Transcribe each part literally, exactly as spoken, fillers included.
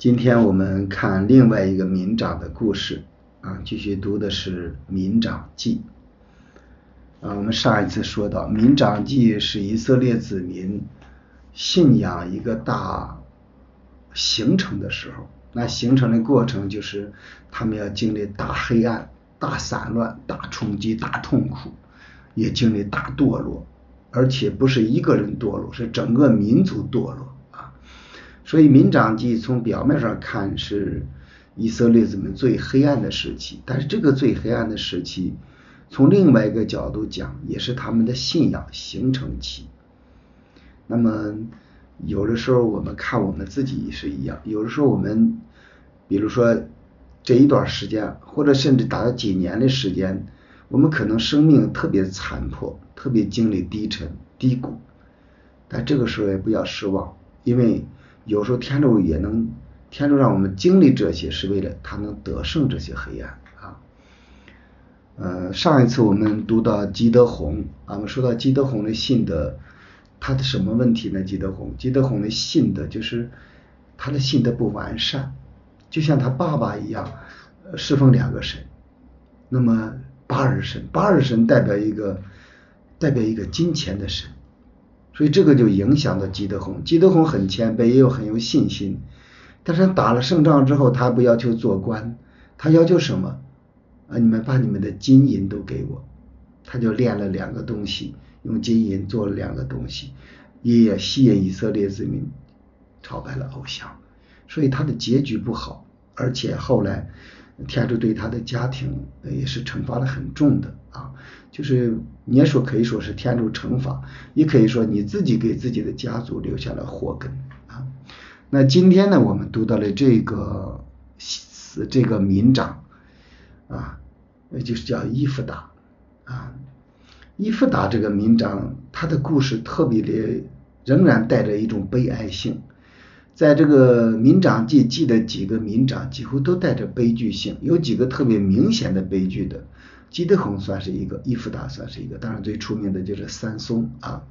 今天我们看另外一个民长的故事啊，继续读的是民长记啊。我们上一次说到，民长记是以色列子民信仰一个大形成的时候，那形成的过程就是他们要经历大黑暗、大散乱、大冲击、大痛苦，也经历大堕落，而且不是一个人堕落，是整个民族堕落啊。所以民长记从表面上看是以色列子民最黑暗的时期，但是这个最黑暗的时期从另外一个角度讲，也是他们的信仰形成期。那么有的时候我们看我们自己是一样，有的时候我们比如说这一段时间，或者甚至达到几年的时间，我们可能生命特别残破，特别经历低沉低谷，但这个时候也不要失望，因为有时候天主也能天主让我们经历这些，是为了他能得胜这些黑暗啊。呃，上一次我们读到基德宏啊，我们说到基德宏的信德，他的什么问题呢？基德宏，基德宏的信德就是他的信德不完善，就像他爸爸一样，呃、侍奉两个神。那么巴尔神，巴尔神代表一个代表一个金钱的神，所以这个就影响到基德宏。基德宏很谦卑，也有很有信心，但是打了胜仗之后，他不要求做官，他要求什么啊？你们把你们的金银都给我。他就练了两个东西，用金银做了两个东西，也吸引以色列子民朝拜了偶像，所以他的结局不好，而且后来天主对他的家庭也是惩罚了很重的啊，就是你也说可以说是天主惩罚，也可以说你自己给自己的家族留下了祸根啊。那今天呢，我们读到了这个这个民长啊，就是叫伊夫达啊。伊夫达这个民长，他的故事特别的，仍然带着一种悲哀性。在这个民长记记的几个民长几乎都带着悲剧性，有几个特别明显的悲剧的，基德宏算是一个，伊夫达算是一个，当然最出名的就是三松啊。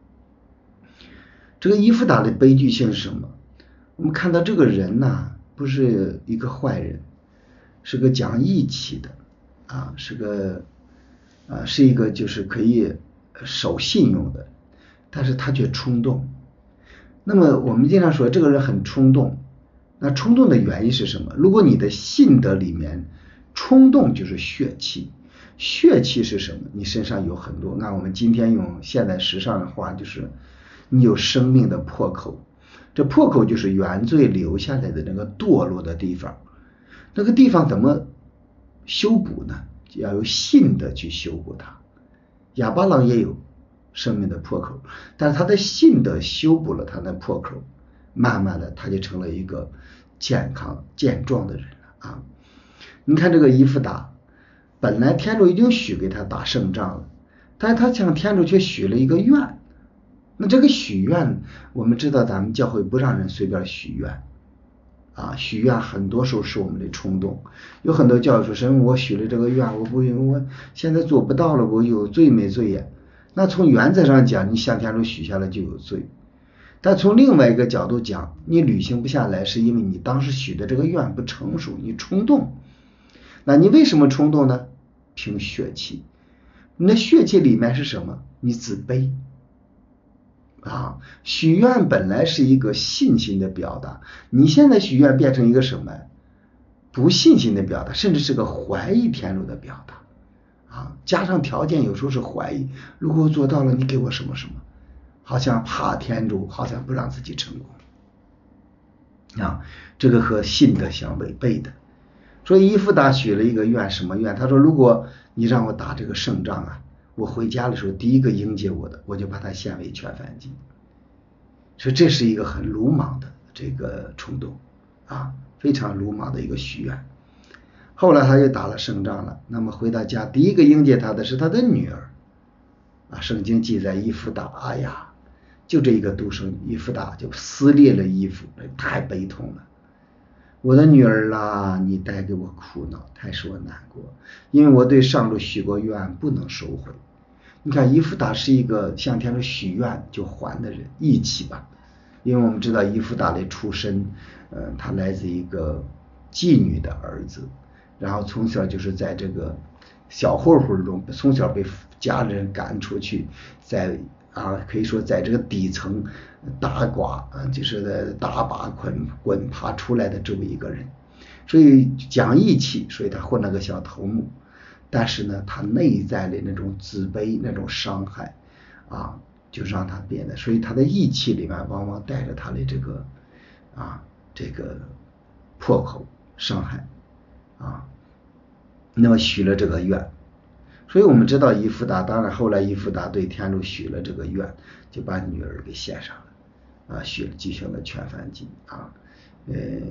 这个伊夫达的悲剧性是什么？我们看到这个人呢、啊，不是一个坏人，是个讲义气的啊，是个啊，是一个就是可以守信用的，但是他却冲动。那么我们经常说这个人很冲动，那冲动的原因是什么？如果你的信德里面冲动就是血气，血气是什么？你身上有很多，按我们今天用现代时尚的话，就是你有生命的破口，这破口就是原罪留下来的那个堕落的地方，那个地方怎么修补呢？要有信德去修补它。亚巴郎也有生命的破口，但是他的信德修补了他的破口，慢慢的他就成了一个健康健壮的人了啊。你看这个伊夫达，本来天主已经许给他打胜仗了，但是他向天主却许了一个愿。那这个许愿，我们知道咱们教会不让人随便许愿啊，许愿很多时候是我们的冲动。有很多教友说，神，我许了这个愿，我不我现在做不到了，我有罪没罪呀？那从原则上讲，你向天主许下来就有罪，但从另外一个角度讲，你履行不下来是因为你当时许的这个愿不成熟，你冲动。那你为什么冲动呢？凭血气。你的血气里面是什么？你自卑啊。许愿本来是一个信心的表达，你现在许愿变成一个什么？不信心的表达，甚至是个怀疑天主的表达啊，加上条件，有时候是怀疑，如果我做到了，你给我什么什么，好像怕天主，好像不让自己成功啊，这个和信德相违背的。所以伊夫达许了一个愿，什么愿？他说，如果你让我打这个胜仗啊，我回家的时候第一个迎接我的，我就把他献为全燔祭。所以这是一个很鲁莽的这个冲动啊，非常鲁莽的一个许愿。后来他就打了胜仗了，那么回到家，第一个迎接他的是他的女儿啊。圣经记载伊夫达，哎呀，就这一个独生伊夫达就撕裂了衣服，太悲痛了。我的女儿啦，你带给我苦恼，太使我难过，因为我对上主许过愿，不能收回。你看伊夫达是一个向天主许愿就还的人，义气吧因为我们知道以弗达的出身，呃，他来自一个妓女的儿子，然后从小就是在这个小混混中，从小被家人赶出去，在啊可以说在这个底层打寡啊，就是在打把滚滚爬出来的这么一个人，所以讲义气，所以他混了个小头目，但是呢，他内在的那种自卑、那种伤害啊。就让他变得，所以他的义气里面往往带着他的这个啊这个破口伤害啊，那么许了这个愿，所以我们知道以弗达，当然后来以弗达对天主许了这个愿，就把女儿给献上了啊，许了举行了全燔祭啊，呃。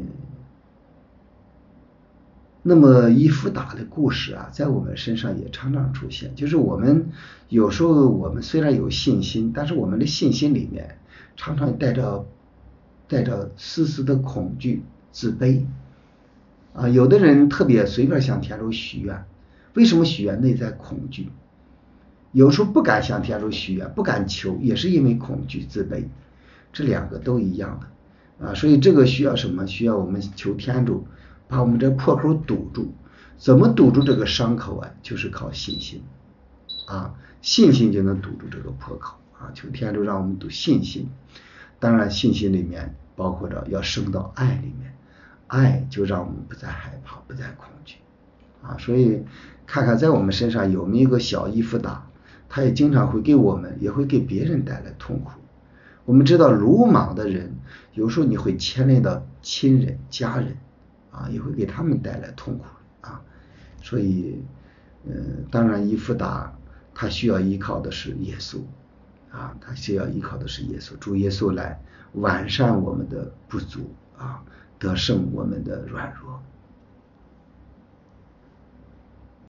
那么以弗达的故事啊，在我们身上也常常出现，就是我们有时候我们虽然有信心，但是我们的信心里面常常带着带着丝丝的恐惧、自卑啊。有的人特别随便向天主许愿，为什么许愿？内在恐惧。有时候不敢向天主许愿，不敢求，也是因为恐惧、自卑，这两个都一样的啊。所以这个需要什么？需要我们求天主把我们这破口堵住。怎么堵住这个伤口啊？就是靠信心啊，信心就能堵住这个破口啊。求天主让我们读信心，当然信心里面包括着要升到爱里面，爱就让我们不再害怕，不再恐惧啊。所以看看在我们身上有没有一个小以弗达，他也经常会给我们，也会给别人带来痛苦。我们知道鲁莽的人，有时候你会牵连到亲人、家人啊，也会给他们带来痛苦啊。所以，呃，当然以弗达他需要依靠的是耶稣啊，他需要依靠的是耶稣，主耶稣来完善我们的不足啊，得胜我们的软弱。